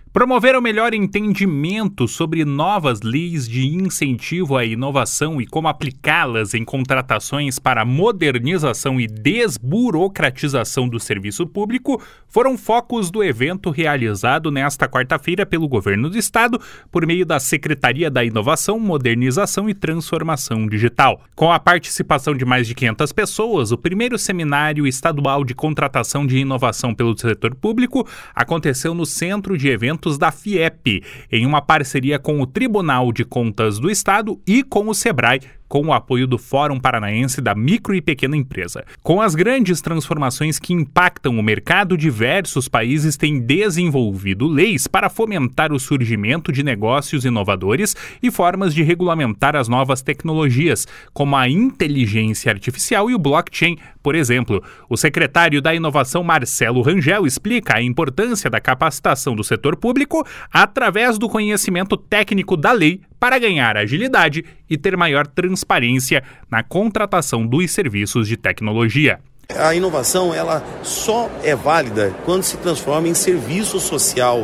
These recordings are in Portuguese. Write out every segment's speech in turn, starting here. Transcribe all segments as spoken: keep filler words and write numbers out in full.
Promover o melhor entendimento sobre novas leis de incentivo à inovação e como aplicá-las em contratações para a modernização e desburocratização do serviço público foram focos do evento realizado nesta quarta-feira pelo Governo do Estado por meio da Secretaria da Inovação, Modernização e Transformação Digital. Com a participação de mais de quinhentas pessoas, o primeiro seminário estadual de contratação de inovação pelo setor público aconteceu no Centro de Eventos da FIEP, em uma parceria com o Tribunal de Contas do Estado e com o Sebrae, com o apoio do Fórum Paranaense da Micro e Pequena Empresa. Com as grandes transformações que impactam o mercado, diversos países têm desenvolvido leis para fomentar o surgimento de negócios inovadores e formas de regulamentar as novas tecnologias, como a inteligência artificial e o blockchain, por exemplo. O secretário da Inovação, Marcelo Rangel, explica a importância da capacitação do setor público através do conhecimento técnico da lei para ganhar agilidade e ter maior transparência na contratação dos serviços de tecnologia. A inovação ela só é válida quando se transforma em serviço social,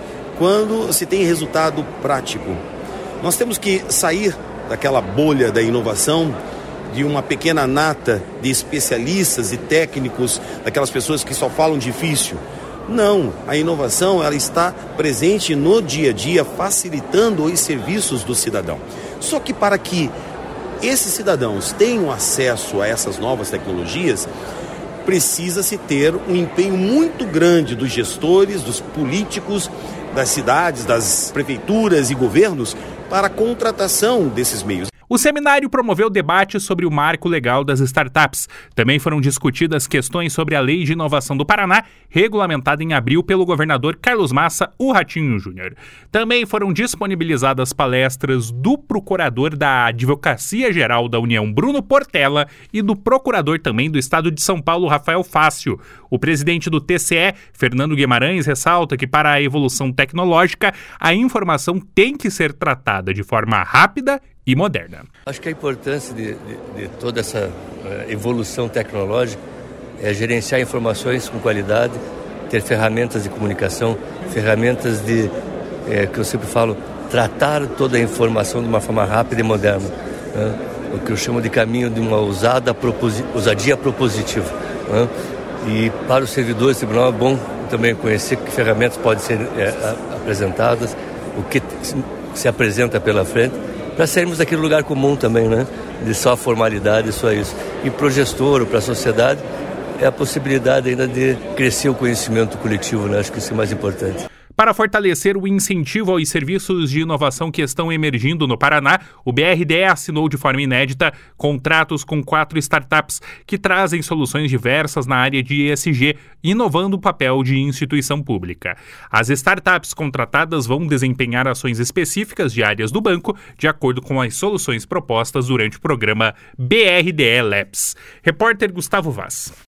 quando se tem resultado prático. Nós temos que sair daquela bolha da inovação, de uma pequena nata de especialistas e técnicos, daquelas pessoas que só falam difícil. Não, a inovação ela está presente no dia a dia, facilitando os serviços do cidadão. Só que para que esses cidadãos tenham acesso a essas novas tecnologias, precisa-se ter um empenho muito grande dos gestores, dos políticos, das cidades, das prefeituras e governos para a contratação desses meios. O seminário promoveu debate sobre o marco legal das startups. Também foram discutidas questões sobre a Lei de Inovação do Paraná, regulamentada em abril pelo governador Carlos Massa, o Ratinho Júnior. Também foram disponibilizadas palestras do procurador da Advocacia Geral da União, Bruno Portela, e do procurador também do Estado de São Paulo, Rafael Fácio. O presidente do T C E, Fernando Guimarães, ressalta que para a evolução tecnológica, a informação tem que ser tratada de forma rápida e moderna. Acho que a importância de, de, de toda essa uh, evolução tecnológica é gerenciar informações com qualidade, ter ferramentas de comunicação, ferramentas de, é, que eu sempre falo, tratar toda a informação de uma forma rápida e moderna. Né? O que eu chamo de caminho de uma ousada proposi- ousadia propositiva. Né? E para os servidores do tribunal é bom também conhecer que ferramentas podem ser é, apresentadas, o que se, se apresenta pela frente, para sairmos daquele lugar comum também, né? De só formalidade, só isso. E para o gestor, para a sociedade, é a possibilidade ainda de crescer o conhecimento coletivo, né? Acho que isso é mais importante. Para fortalecer o incentivo aos serviços de inovação que estão emergindo no Paraná, o B R D E assinou de forma inédita contratos com quatro startups que trazem soluções diversas na área de E S G, inovando o papel de instituição pública. As startups contratadas vão desempenhar ações específicas de áreas do banco, de acordo com as soluções propostas durante o programa B R D E Labs. Repórter Gustavo Vaz.